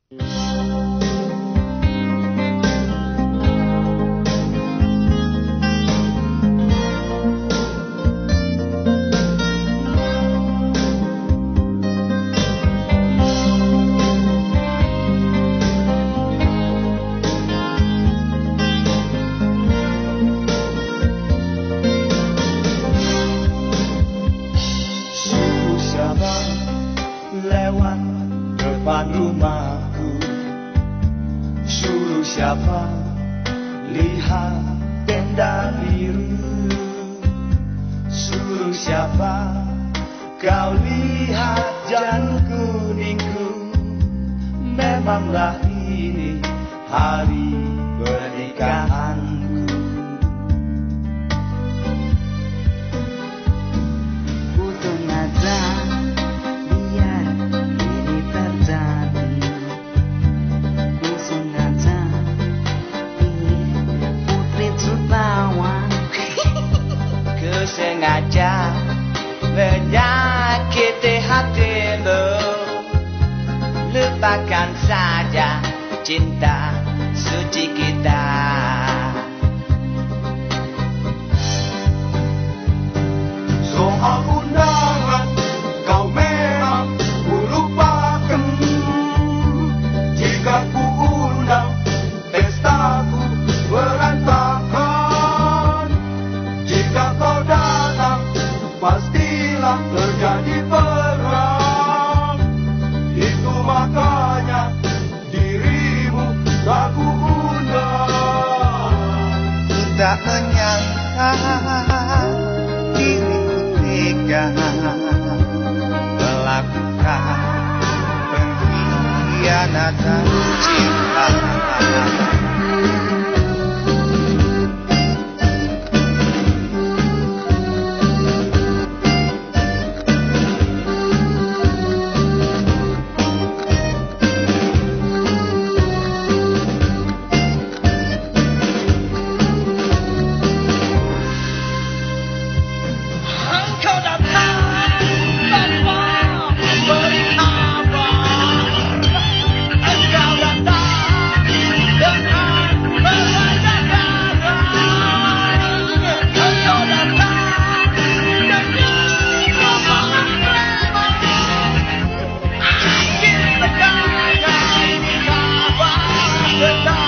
Lewat depan rumahku, suruh siapa lihat tenda biru, suruh siapa kau lihat janur kuningku. Memanglah ini hari pernikahanku. Ku sengaja biar ini terjadi. Ku sengaja ingin putri jutawan. Ku sengaja menyakiti hatimu. Lupakan saja cinta suci kita. Soal undangan kau memang ku lupakan. Jika ku undang pestaku berantakan. Jika kau datang pastilah terjadi perang. Itu makanya dirimu tak ku undang. Ku tak menyangka diriku tega melakukan pengkhianatan cinta. Engkau datang tanpa beri kabar. Engkau datang dengan berwajah garang. Engkau datang dengan rombongan preman. Akhir pegangan kabar tentang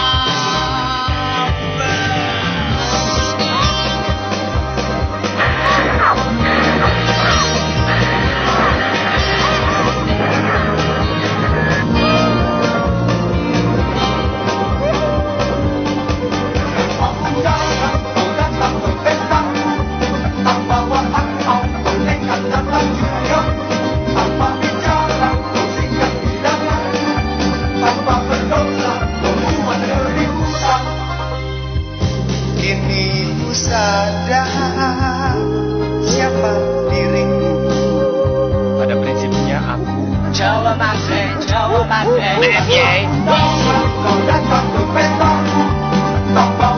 kini ku sadar siapa diriku. Pada prinsipnya aku Jawa masih Kau datang ke pestaku tanpa